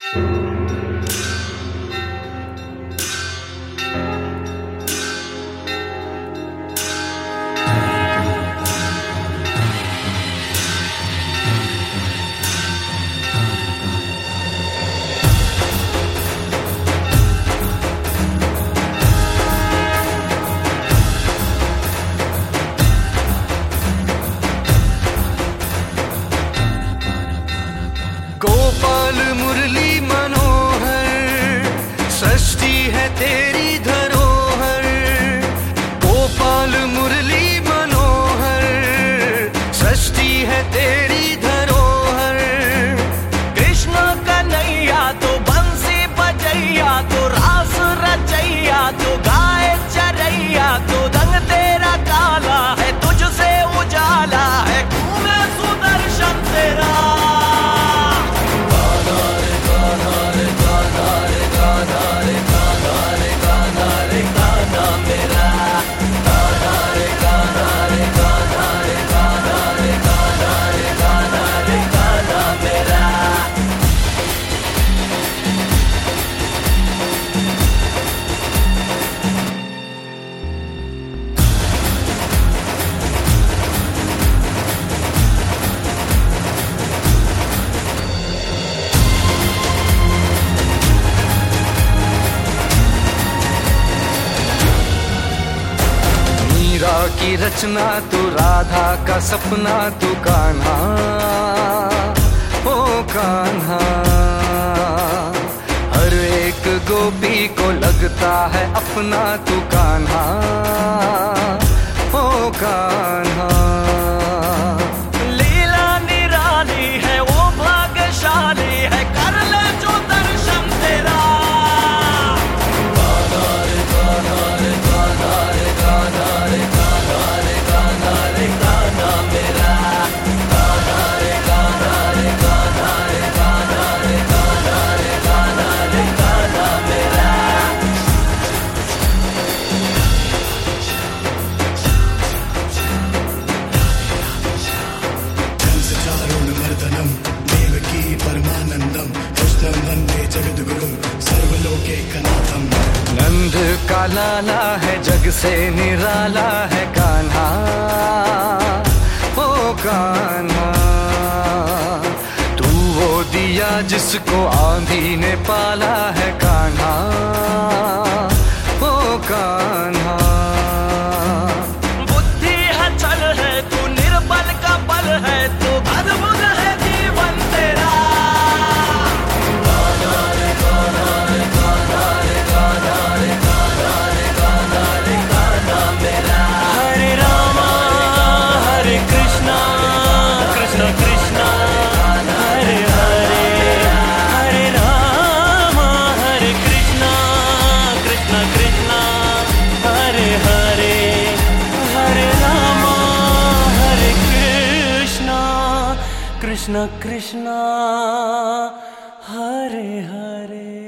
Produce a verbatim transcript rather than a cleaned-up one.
गोपाल मुरली मनोहर सृष्टि है तेरी धरोहर। गोपाल मुरली मनोहर सृष्टि है तेरी धरोहर। कृष्ण कन्हैया तो बंसी बजैया तो रास रचैया तो गाय चरैया तो रंग तेरा काला है तुझसे उजाला है घूमे सुदर्शन तेरा। मीरा की रचना तू राधा का सपना तू कान्हा ओ कान्हा। हर एक गोपी को लगता है अपना तू कान्हा ओ कान्हा। लीला निराली है वो भाग्यशाली है कर ले जो दर्शन तेरा। नंद का लाला है जग से निराला है कान्हा ओ कान्हा। तू वो दिया जिसको आंधी ने पाला है कान्हा ओ कान्हा। बुद्धि है चल है तू निर्बल का बल है तू अद्भुत है जीवन तेरा। कृष्ण कृष्ण हरे हरे।